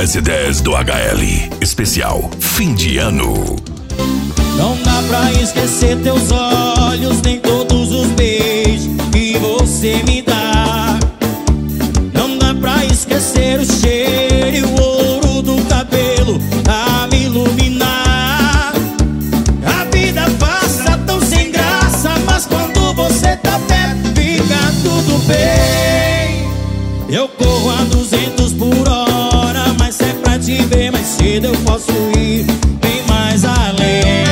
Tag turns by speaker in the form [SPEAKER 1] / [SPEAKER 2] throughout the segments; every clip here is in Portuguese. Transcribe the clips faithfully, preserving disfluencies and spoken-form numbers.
[SPEAKER 1] S dez do H L, especial fim de ano.
[SPEAKER 2] Não dá pra esquecer teus olhos, nem todos os beijos que você me dá. Não dá pra esquecer o cheiro e o ouro do cabelo a me iluminar. A vida passa tão sem graça, mas quando você tá perto fica tudo bem. Eu corro a duzentos por hora, mas é pra te ver mais cedo eu posso ir bem mais além.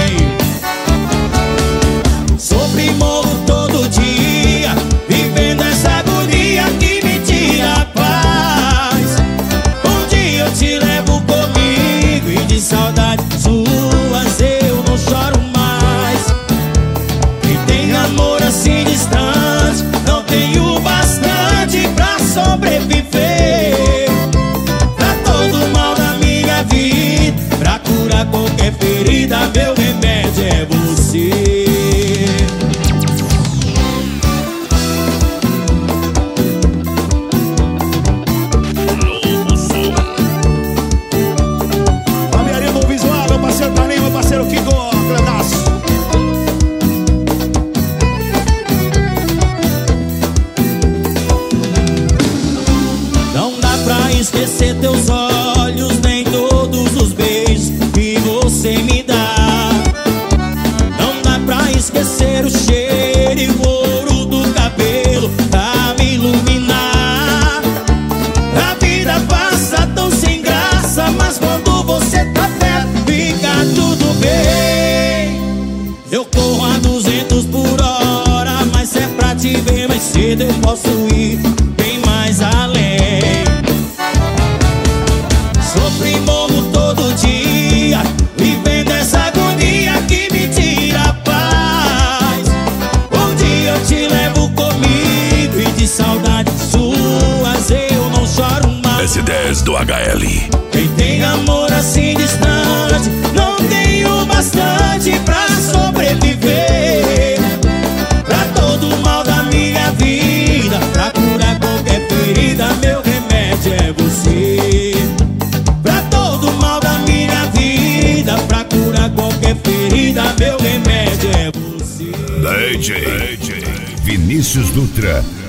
[SPEAKER 2] Sofro e morro todo dia, vivendo essa agonia que me tira a paz. Um dia eu te levo comigo e de saudade suas eu não choro mais. Quem tem amor assim distante não tem o bastante pra sobreviver. Pra todo mal da minha vida, pra curar qualquer ferida, meu remédio é você. Esquecer teus olhos, nem todos os beijos que você me dá. Não dá pra esquecer o cheiro e o ouro do cabelo pra me iluminar. A vida passa tão sem graça, mas quando você tá perto fica tudo bem. Eu corro a duzentos por hora, mas é pra te ver mais cedo eu posso ir bem mais além. Sofro e morro todo dia, vivendo essa agonia que me tira a paz. Um dia eu te levo comigo e de saudade suas eu não choro mais.
[SPEAKER 1] S dez do H L.
[SPEAKER 2] Quem tem amor assim distante não tem o bastante pra sobreviver. Pra todo mal da minha vida, pra curar qualquer ferida, meu remédio é você. Pra curar qualquer ferida, meu remédio é você.
[SPEAKER 1] D J Vinícius Dutra.